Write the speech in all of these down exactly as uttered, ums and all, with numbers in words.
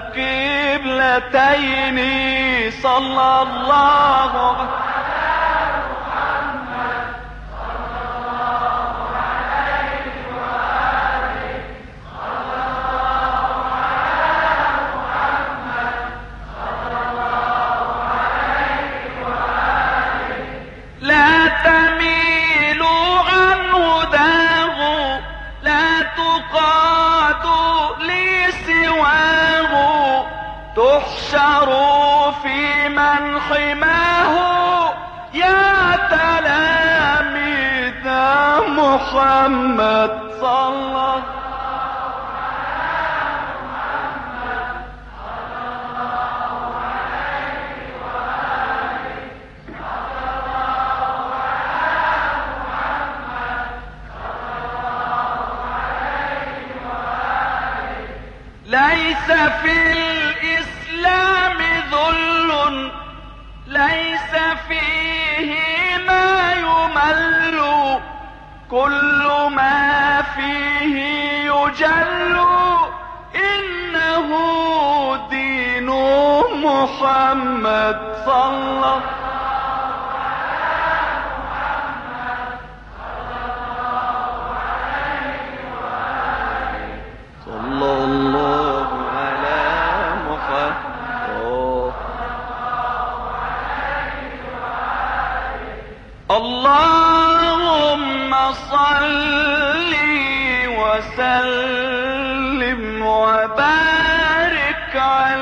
القبلتين صلى الله عليه تحشروا في من حماه يا تلاميذ محمد صلى الله على محمد صلى الله عليه وآله صلى الله على محمد صلى الله عليه وآله. ليس في الإسلام ذل ليس فيه ما يمل كل ما فيه يجل إنه دين محمد صلى الله على محمد صلى الله عليه وآله صلى الله على محمد. اللهم صل وسلم وبارك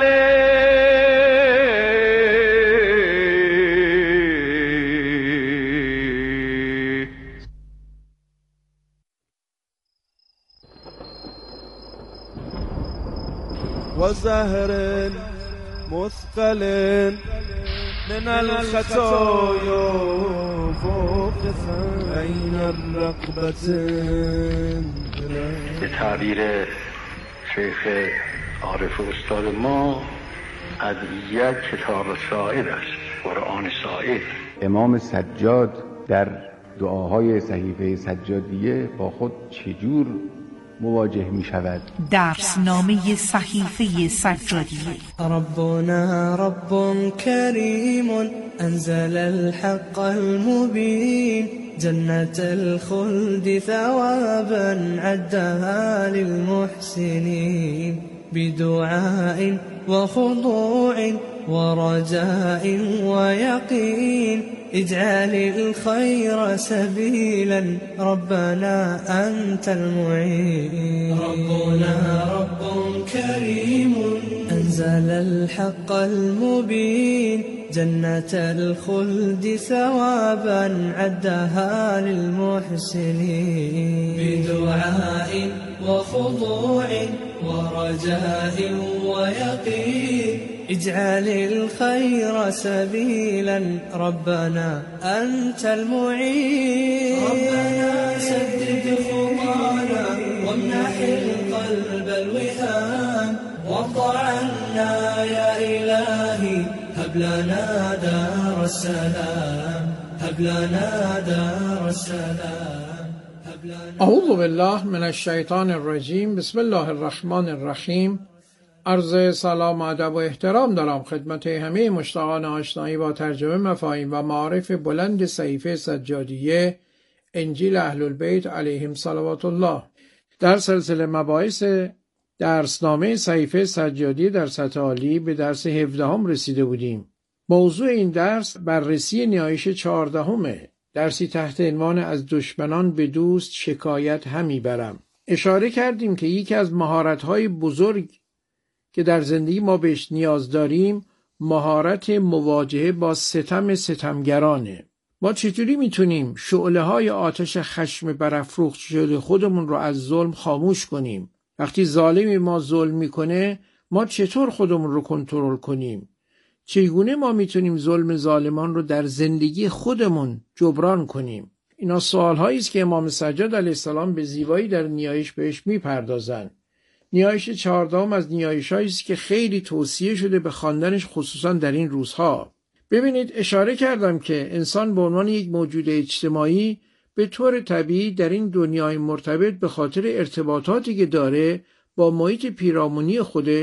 عليه. وزهر مثقل من الخطايا فوق عین الرقبة. به تعبیر شیخ عارف استاد ما ادعیه کتاب سائر است، قرآن سائر. امام سجاد در دعاهای صحیفه سجادیه با خود چجور مواجه می شود؟ درسنامه صحیفه سجادیه. ربنا رب کریم انزل الحق المبین جنة الخلد ثوابا عدها للمحسنين بدعاء وخضوع ورجاء ويقين اجعل الخير سبيلا ربنا أنت المعين. ربنا رب كريم أنزل الحق المبين جنة الخلد ثوابا عدها للمحسنين بدعاء وخضوع ورجاء ويقين اجعل الخير سبيلا ربنا أنت المعين. ربنا سدد خطانا وامنح القلب الوهام وارض عنا يا إلهي هب لنا دار السلام هب لنا دار السلام. اعوذ بالله من الشیطان الرجیم. بسم الله الرحمن الرحیم. عرض سلام و ادب و احترام دارم خدمت همه مشتاقان آشنایی با ترجمه مفاهیم و معارف بلند صحیفه سجادیه انجیل اهل البیت علیهم صلوات الله. در سلسله مباحث درسنامه صحیفه سجادیه در سطح عالی به درس هفدهم رسیده بودیم. موضوع این درس بررسی نیایش چهاردهمه، درسی تحت عنوان از دشمنان به دوست شکایت همی برم. اشاره کردیم که یکی از مهارت‌های بزرگ که در زندگی ما بهش نیاز داریم مهارت مواجهه با ستم ستمگرانه. ما چطوری میتونیم شعله‌های آتش خشم برافروخته شده خودمون رو از ظلم خاموش کنیم؟ وقتی ظالمی ما ظلم میکنه ما چطور خودمون رو کنترل کنیم؟ چگونه ما میتونیم ظلم ظالمان رو در زندگی خودمون جبران کنیم؟ اینا سوال‌هایی است که امام سجاد علیه السلام به زیبایی در نیایش بهش میپردازند. نیایش چهاردهم از نیایش‌هایی است که خیلی توصیه شده به خواندنش خصوصا در این روزها. ببینید اشاره کردم که انسان به عنوان یک موجود اجتماعی به طور طبیعی در این دنیای مرتبط به خاطر ارتباطاتی که داره با محیط پیرامونی خودش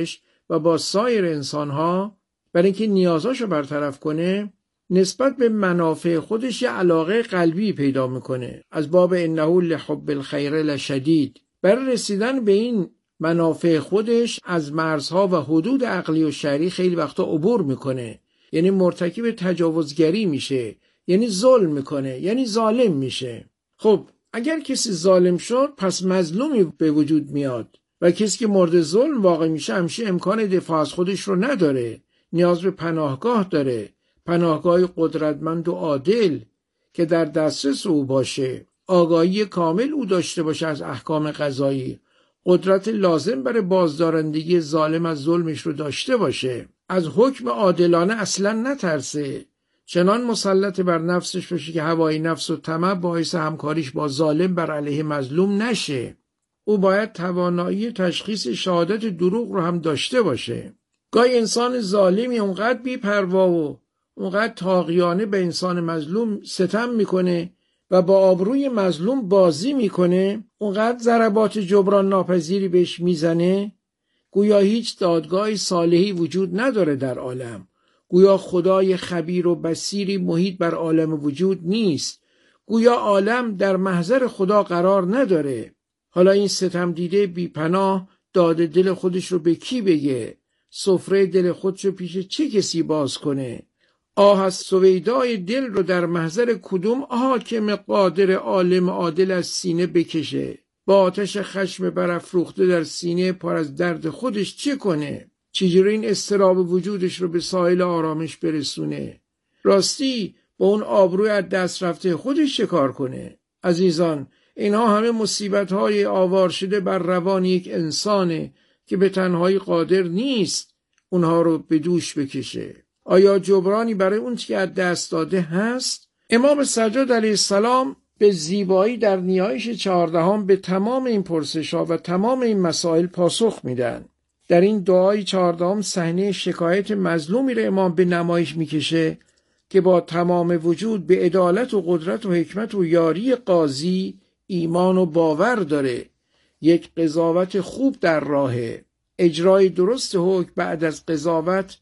و با سایر انسانها برای اینکه نیازاشو برطرف کنه نسبت به منافع خودش یه علاقه قلبی پیدا میکنه. از باب انه لحب الخیر لشدید. برای رسیدن به این منافع خودش از مرزها و حدود عقلی و شرعی خیلی وقتا عبور میکنه، یعنی مرتکب تجاوزگری میشه، یعنی ظلم میکنه، یعنی ظالم میشه. خب اگر کسی ظالم شد پس مظلومی به وجود میاد و کسی که مورد ظلم واقع میشه همیشه امکان دفاع از خودش رو نداره، نیاز به پناهگاه داره، پناهگاه قدرتمند و عادل که در دسترس او باشه، آگاهی کامل او داشته باشه از احکام قضایی، قدرت لازم برای بازدارندگی ظالم از ظلمش رو داشته باشه، از حکم عادلانه اصلا نترسه، چنان مسلط بر نفسش باشه که هوای نفس و طمع باعث همکاریش با ظالم بر علیه مظلوم نشه. او باید توانایی تشخیص شهادت دروغ رو هم داشته باشه. گاهی انسان ظالمی اونقدر بی‌پروا و اونقدر طاغیانه به انسان مظلوم ستم میکنه و با آبروی مظلوم بازی میکنه، اونقدر ضربات جبران ناپذیری بهش میزنه، گویا هیچ دادگاه صالحی وجود نداره در عالم، گویا خدای خبیر و بصیری محیط بر عالم وجود نیست، گویا عالم در محضر خدا قرار نداره. حالا این ستم دیده بی پناه داده دل خودش رو به کی بگه؟ سفره دل خودش رو پیش چه کسی باز کنه؟ آه از سویدای دل رو در محضر کدوم حاکم قادر عالم عادل از سینه بکشه؟ با آتش خشم برافروخته در سینه پر از درد خودش چه کنه؟ چجوری این اضطراب وجودش رو به ساحل آرامش برسونه؟ راستی با اون آبروی از دست رفته خودش چه کار کنه؟ عزیزان، اینها همه مصیبت‌های آوار شده بر روان یک انسانه که به تنهایی قادر نیست اونها رو به دوش بکشه. آیا جبرانی برای اون که از دست داده هست؟ امام سجاد علیه السلام به زیبایی در نیایش چهاردهم به تمام این پرسش‌ها و تمام این مسائل پاسخ میدن. در این دعای چهاردهم صحنه شکایت مظلومی را امام به نمایش میکشه که با تمام وجود به عدالت و قدرت و حکمت و یاری قاضی ایمان و باور داره. یک قضاوت خوب در راهه. اجرای درست حکم بعد از قضاوت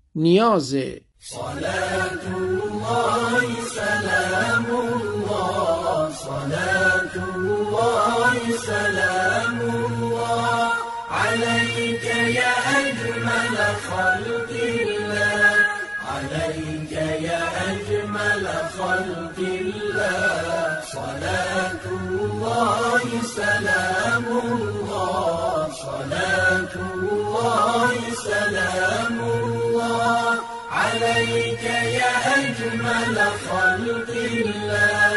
نیازه. صلاة الله سلام الله صلاة الله سلام الله عليك يا أجمل خلق الله عليك يا أجمل خلق الله صلاة الله سلام الله صلاة الله سلام الله عليك يا أجمل خلق الله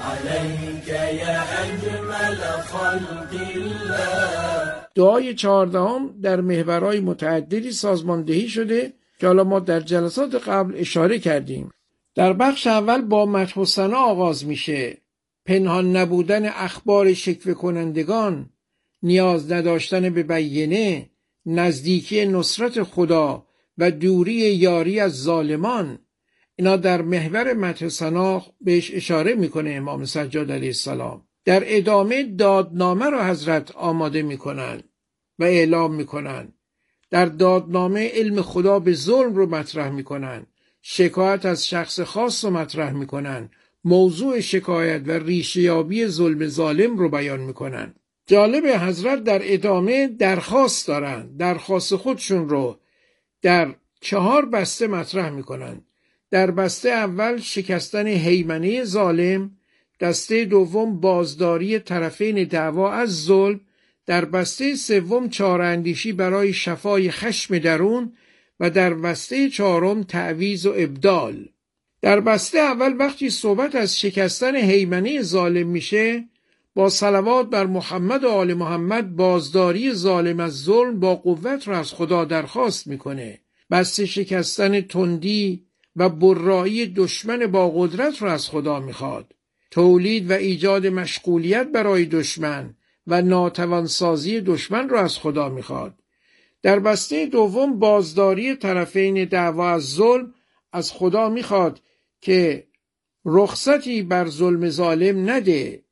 عليك يا أجمل خلق الله. دعای چهاردهم در محورهای متعددی سازماندهی شده که حالا ما در جلسات قبل اشاره کردیم. در بخش اول با مدح و ثنا آغاز میشه. پنهان نبودن اخبار شکوه کنندگان، نیاز نداشتن به بیینه، نزدیکی نصرت خدا و دوری یاری از ظالمان، اینا در محور مدح ثنا بهش اشاره میکنه امام سجاد علیه السلام. در ادامه دادنامه را حضرت آماده میکنن و اعلام میکنن. در دادنامه علم خدا به ظلم رو مطرح میکنن، شکایت از شخص خاص رو مطرح میکنن، موضوع شکایت و ریشه‌یابی ظلم ظالم رو بیان میکنن. جالب، حضرت در ادامه درخواست دارن. درخواست خودشون رو در چهار بسته مطرح میکنن. در بسته اول شکستن هیمنه ظالم، دسته دوم بازداری طرفین دعوا از ظلم، در بسته سوم چاره‌اندیشی برای شفای خشم درون و در بسته چهارم تعویض و ابدال. در بسته اول وقتی صحبت از شکستن هیمنه ظالم میشه، با صلوات بر محمد و آل محمد بازداری ظالم از ظلم با قوت را از خدا درخواست میکنه. بسته شکستن تندی و برایی دشمن با قدرت را از خدا میخواد. تولید و ایجاد مشغولیت برای دشمن و ناتوانسازی دشمن را از خدا میخواد. در بسته دوم بازداری طرفین دعوا از ظلم از خدا میخواد که رخصتی بر ظلم ظالم نده.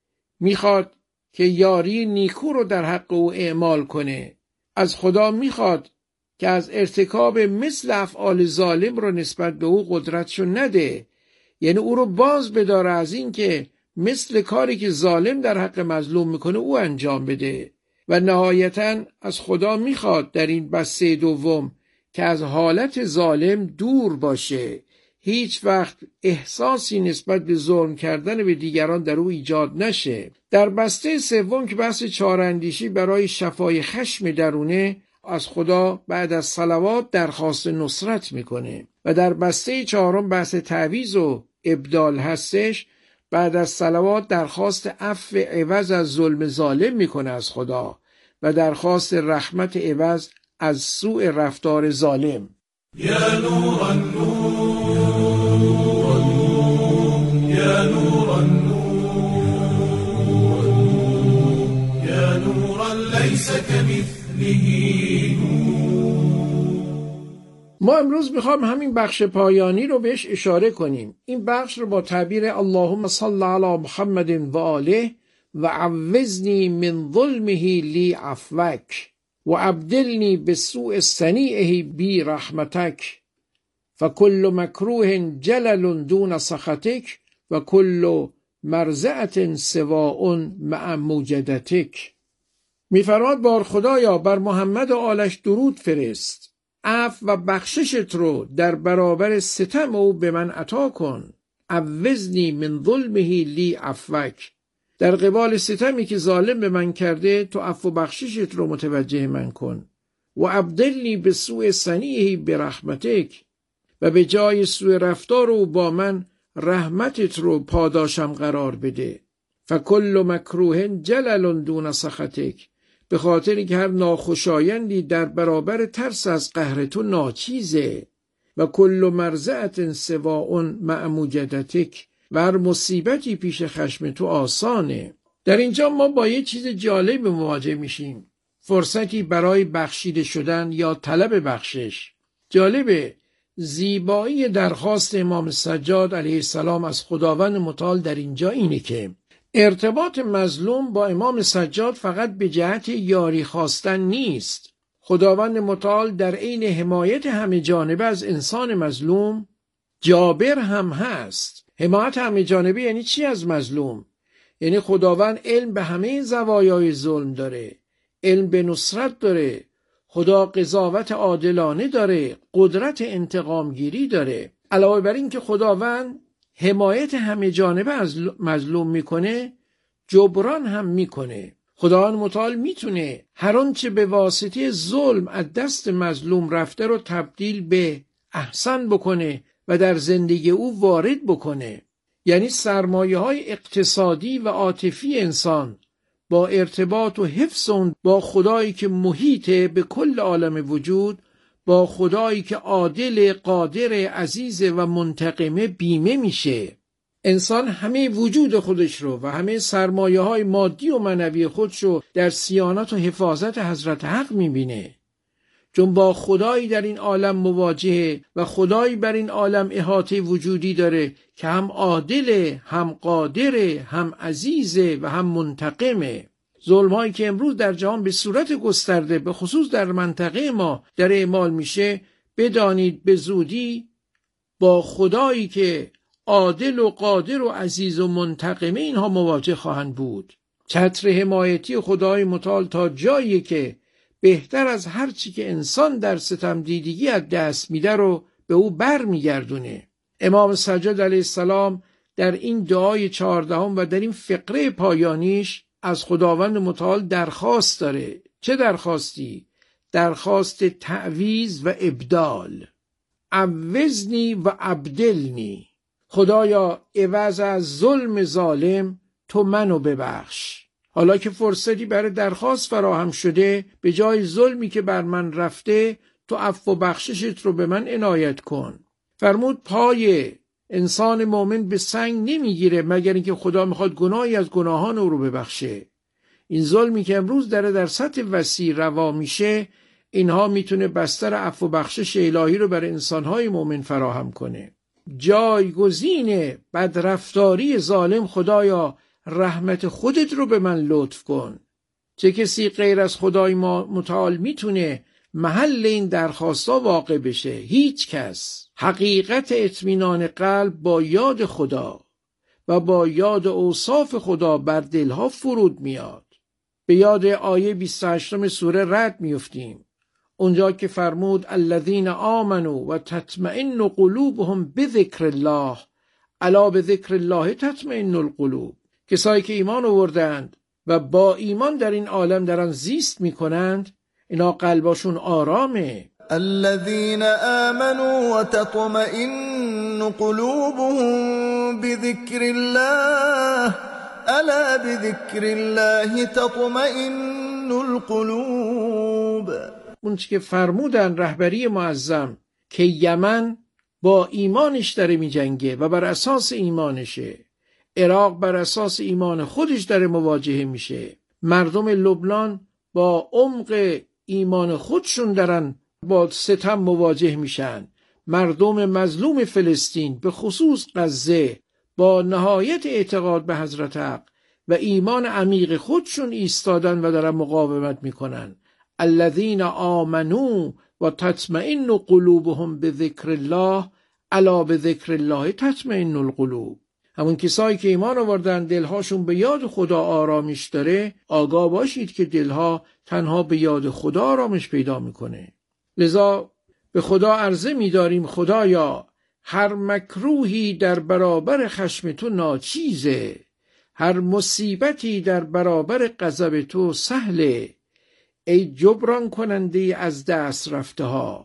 میخواد که یاری نیکو رو در حق او اعمال کنه. از خدا میخواد که از ارتکاب مثل افعال ظالم رو نسبت به او قدرتشو نده، یعنی او رو باز بداره از این که مثل کاری که ظالم در حق مظلوم میکنه او انجام بده. و نهایتاً از خدا میخواد در این بسته دوم که از حالت ظالم دور باشه، هیچ وقت احساسی نسبت به ظلم کردن به دیگران در او ایجاد نشه. در بسته سوم که بحث چاراندیشی برای شفای خشم درونه، از خدا بعد از صلوات درخواست نصرت میکنه. و در بسته چهارم بحث تعویض و ابدال هستش، بعد از صلوات درخواست عفو عوض از ظلم ظالم میکنه از خدا و درخواست رحمت عوض از سوء رفتار ظالم. یا نور النور یا نور النور یا نور لیس کمثله نور. ما امروز میخوام همین بخش پایانی رو بهش اشاره کنیم. این بخش رو با تعبیر اللهم صل علی محمد و آله و عوضنی من ظلمه لی عفوک و ابدلنی بسوء صنیعه بی رحمتک فکل مکروه جلل دون سخطک و کل مرزعت سواء مع موجدتک. میفرماد بار خدایا بر محمد و آلش درود فرست، عفو و بخششت رو در برابر ستم او به من عطا کن. عوضنی من ظلمه لی عفوک، در قبال ستمی که ظالم به من کرده تو عفو و بخششت رو متوجه من کن. و ابدلنی به سوء صنیعه برحمتک، و به جای سوء رفتار او با من رحمتت رو پاداشم قرار بده. فکل مکروه جلل دون سخطک، به خاطر که هر ناخوشایندی در برابر ترس از قهر تو ناچیزه. و کل مرزعت سواء مع موجدتک، و هر مصیبتی پیش خشم تو آسانه. در اینجا ما با یه چیز جالب مواجه میشیم، فرصتی برای بخشیده شدن یا طلب بخشش. جالبه زیبایی درخواست امام سجاد علیه السلام از خداوند متعال در اینجا اینه که ارتباط مظلوم با امام سجاد فقط به جهت یاری خواستن نیست. خداوند متعال در عین حمایت همه جانبه از انسان مظلوم جابر هم هست. حمایت همه جانبه یعنی چی از مظلوم؟ یعنی خداوند علم به همه زوایای ظلم داره، علم به نصرت داره، خدا قضاوت عادلانه داره، قدرت انتقامگیری داره. علاوه بر این که خداوند حمایت همه جانبه از مظلوم میکنه، جبران هم میکنه. خداوند متعال میتونه هر آنچه به واسطه ظلم از دست مظلوم رفته رو تبدیل به احسن بکنه و در زندگی او وارد بکنه. یعنی سرمایه های اقتصادی و عاطفی انسان با ارتباط و حفظ اون با خدایی که محیطه به کل عالم وجود، با خدایی که عادل، قادر، عزیز و منتقمه بیمه میشه. انسان همه وجود خودش رو و همه سرمایه های مادی و معنوی خودش رو در صیانت و حفاظت حضرت حق میبینه، چون با خدایی در این عالم مواجهه و خدایی بر این عالم احاطه وجودی داره که هم عادله، هم قادره، هم عزیزه و هم منتقمه. ظلم‌هایی که امروز در جهان به صورت گسترده به خصوص در منطقه ما در اعمال میشه، بدانید به زودی با خدایی که عادل و قادر و عزیز و منتقمه اینها مواجه خواهند بود. چتر حمایتی خدای متعال تا جایی که بهتر از هر چی که انسان در ستم دیدگی از دست میده رو به او بر میگردونه. امام سجاد علیه السلام در این دعای چهاردهم و در این فقره پایانیش از خداوند متعال درخواست داره. چه درخواستی؟ درخواست تعویض و ابدال. عوضنی و ابدلنی، خدایا عوض از ظلم ظالم تو منو ببخش. حالا که فرصتی برای درخواست فراهم شده، به جای ظلمی که بر من رفته تو عفو و بخششت رو به من عنایت کن. فرمود پای انسان مؤمن به سنگ نمیگیره مگر اینکه خدا میخواد گناهی از گناهان او رو ببخشه. این ظلمی که امروز داره در سطح وسیع روا میشه، اینها میتونه بستر عفو و بخشش الهی رو برای انسانهای مؤمن فراهم کنه. جایگزین بدرفتاری ظالم خدایا رحمت خودت رو به من لطف کن. چه کسی غیر از خدای ما متعال میتونه محل این درخواستا واقع بشه. هیچ کس حقیقت اطمینان قلب با یاد خدا و با یاد اوصاف خدا بر دلها فرود میاد. به یاد آیه بیست و هشت سوره رعد میفتیم، اونجا که فرمود الذین آمنوا و تطمئن قلوبهم بذکر الله الا بذکر الله تطمئن القلوب. کسایی که ایمان آوردند و با ایمان در این عالم دارن زیست میکنند، اینا قلباشون آرامه. الذين آمنوا وتطمئن قلوبهم بذكر الله الا بذكر الله تطمئن القلوب. اون چی که فرمودن رهبری معظم که یمن با ایمانش داره می جنگه و بر اساس ایمانشه، عراق بر اساس ایمان خودش داره مواجهه میشه، مردم لبنان با عمق ایمان خودشون دارن با ستم مواجه میشن، مردم مظلوم فلسطین به خصوص غزه با نهایت اعتقاد به حضرت حق و ایمان عمیق خودشون ایستادن و دارن مقاومت میکنن. الذین آمنوا و تطمئن قلوبهم بذکر الله الا بذکر الله تطمئن القلوب. همون کسایی که ایمان آوردن دلهاشون به یاد خدا آرامش داره، آگاه باشید که دلها تنها به یاد خدا آرامش پیدا میکنه. لذا به خدا عرضه می‌داریم خدایا هر مکروهی در برابر خشم تو ناچیزه، هر مصیبتی در برابر غضب تو سهله. ای جبران کننده از دست رفته ها،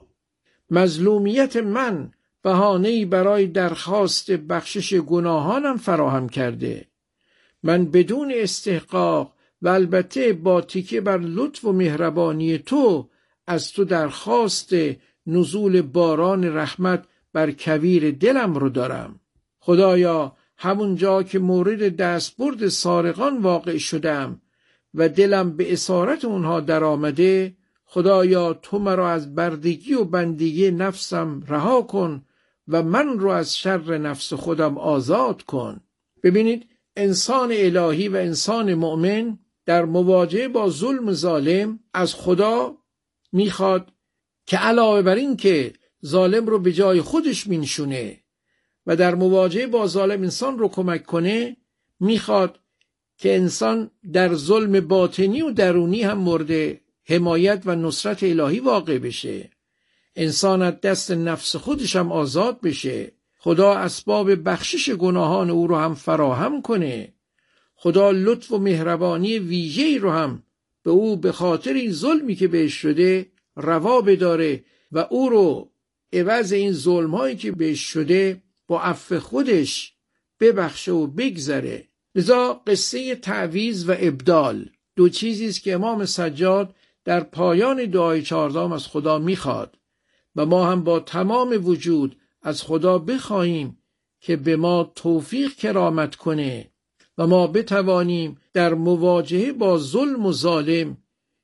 مظلومیت من بهانه‌ای برای درخواست بخشش گناهانم فراهم کرده. من بدون استحقاق و البته با تکیه بر لطف و مهربانی تو از تو درخواست نزول باران رحمت بر کویر دلم رو دارم. خدایا همون جا که مورد دستبرد سارقان واقع شدم و دلم به اسارت اونها در آمده، خدایا تو مرا از بردگی و بندگی نفسم رها کن و من رو از شر نفس خودم آزاد کن. ببینید انسان الهی و انسان مؤمن در مواجهه با ظلم ظالم از خدا میخواد که علاوه بر این که ظالم رو به جای خودش مینشونه و در مواجهه با ظالم انسان رو کمک کنه، میخواد که انسان در ظلم باطنی و درونی هم مورد حمایت و نصرت الهی واقع بشه. انسان از دست نفس خودش هم آزاد بشه. خدا اسباب بخشش گناهان او رو هم فراهم کنه. خدا لطف و مهربانی ویژه‌ای رو هم به او به خاطر این ظلمی که بهش شده روا بداره و او رو عوض این ظلم‌هایی که بهش شده با عفو خودش ببخشه و بگذره. لذا قصه تعویض و ابدال دو چیزی است که امام سجاد در پایان دعای چهاردهم از خدا میخواد و ما هم با تمام وجود از خدا بخواهیم که به ما توفیق کرامت کنه و ما بتوانیم در مواجهه با ظلم و ظالم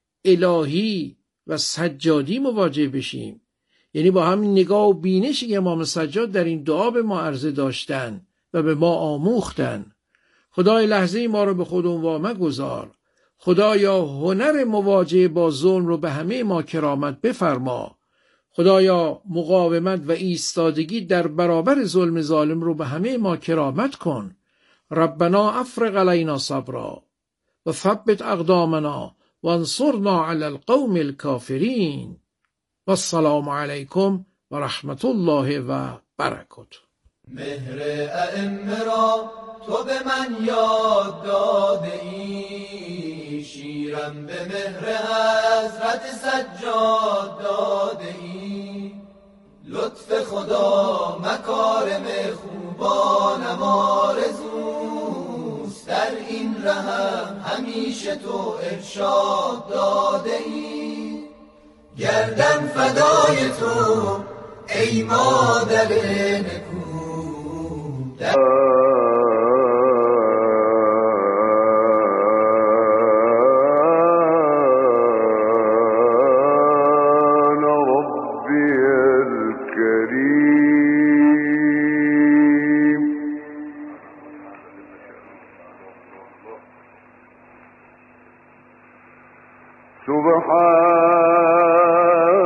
الهی و سجادی مواجه بشیم. یعنی با همین نگاه و بینشی که امام سجاد در این دعا به ما عرضه داشتن و به ما آموختن. خدای لحظه ما رو به خود عنوان گذار. خدایا هنر مواجهه با ظلم رو به همه ما کرامت بفرما. خدایا مقاومت و ایستادگی در برابر ظلم ظالم رو به همه ما کرامت کن. ربنا افرغ علینا صبرا و ثبت اقدامنا و انصرنا علی القوم الکافرین. و السلام علیکم و رحمت الله و برکاته. مهر ائمه را تو به من یاد داده ای، شیرم به مهر حضرت سجاد داده ای. لطف خدا مکارم خوبانم آرزوست، در این رهم همیشه تو ارشاد داده ای. گردن فدای تو ای مادر نکو. سبحان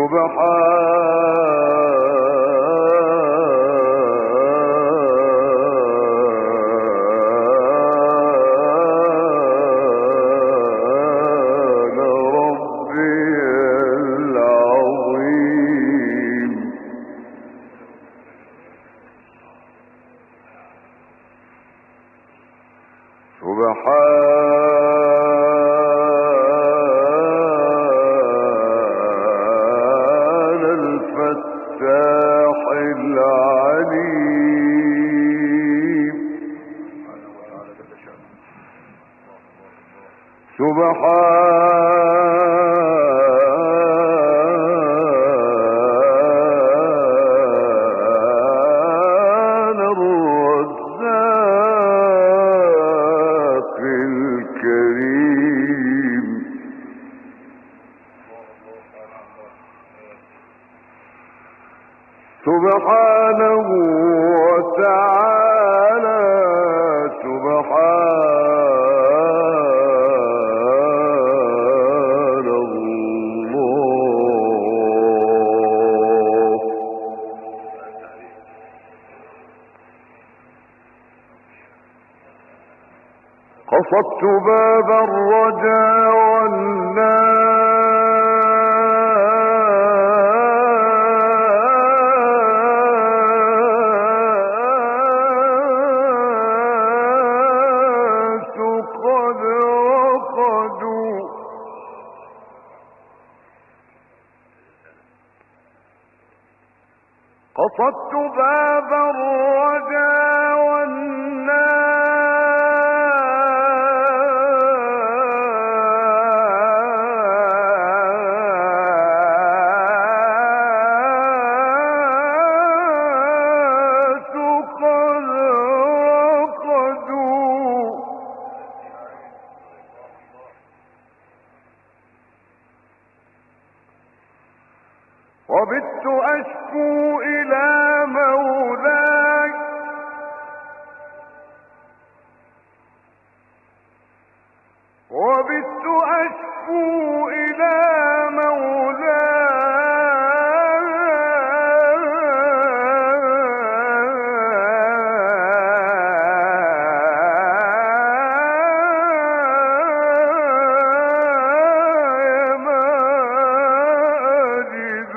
سبحانه وتعالى سبحان الله. قصدت باب الرجاء والناس قد رقدوا. قصدت باب الرجاء والناس قد رقدوا. وبت أشكو إلى مولاي وبت أشكو إلى مولاي ماجد.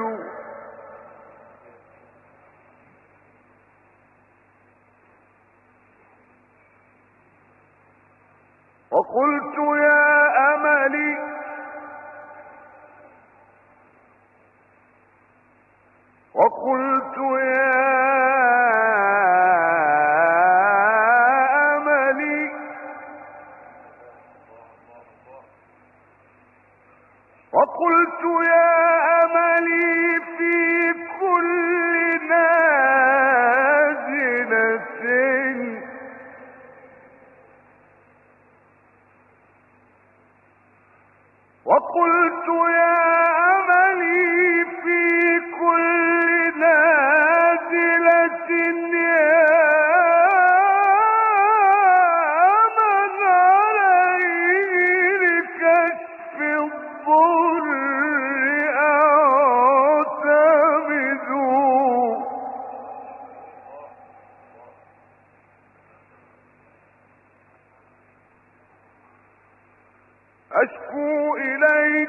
وقلت يا أملي وقلت يا أملي وقلت يا أملي في كل نازلة وقلت يا أملي في كل نازلة يا من عليه لكشف الضر أعتمد. أشكو إليك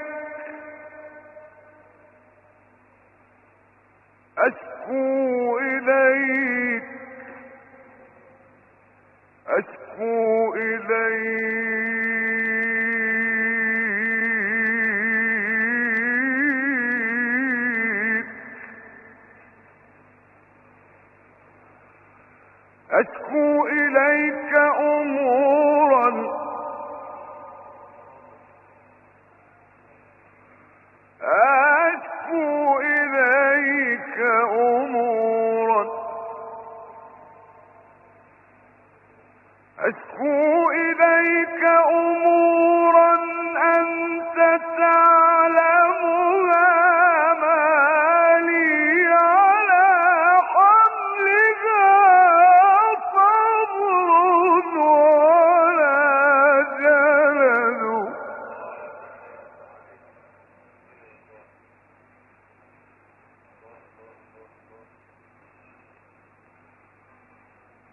أشكو إليك أشكو إليك أشكو إليك أمورا أشكو إليك أمورا أشكو إليك أمورا أنت تعلمها ما لي على حملها صبر ولا جلد.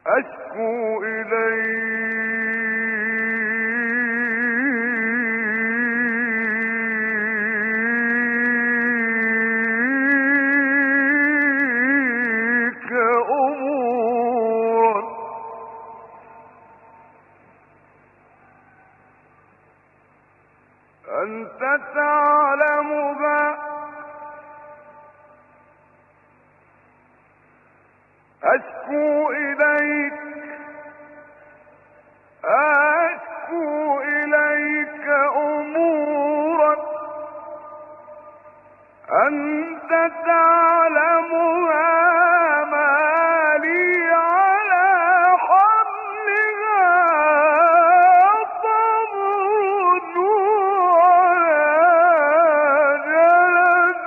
أشكو إليك أمورا أنت تعلمها أشكو إليك أشكو إليك أمورا أنت تعلمها ما لي على حملها صبر ولا جلد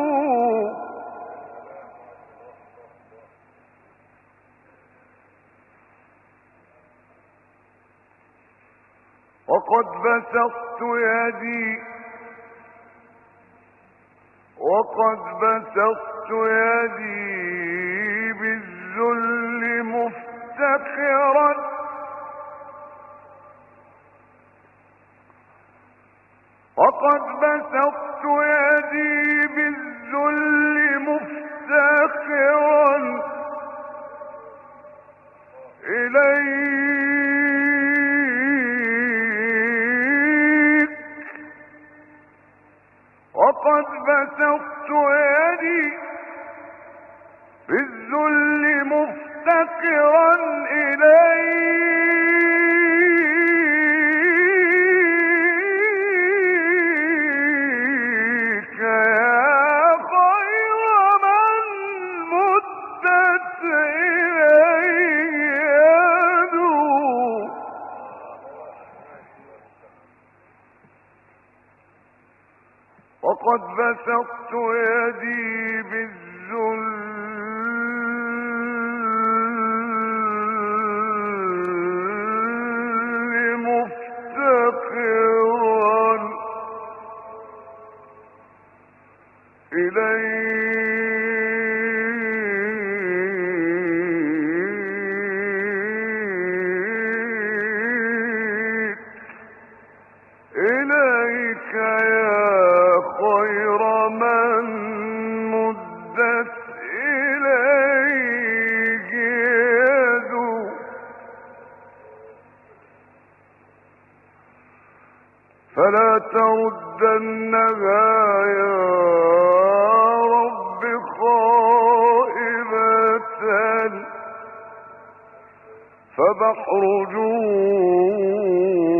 وقد بسطت يدي وقد بسطت يدي بالذل مفتخرا وقد بسطت يدي بالذل مفتخرا إليك وقد بسطت يدي بالذل مفتقرا إليك يا خير من مدت إليه يده وقد بسطت يدي بالذل مفتقرا إليك إليك يا خير من مدت إليه يده فلا تردنها يا رب خائبة فبحر جود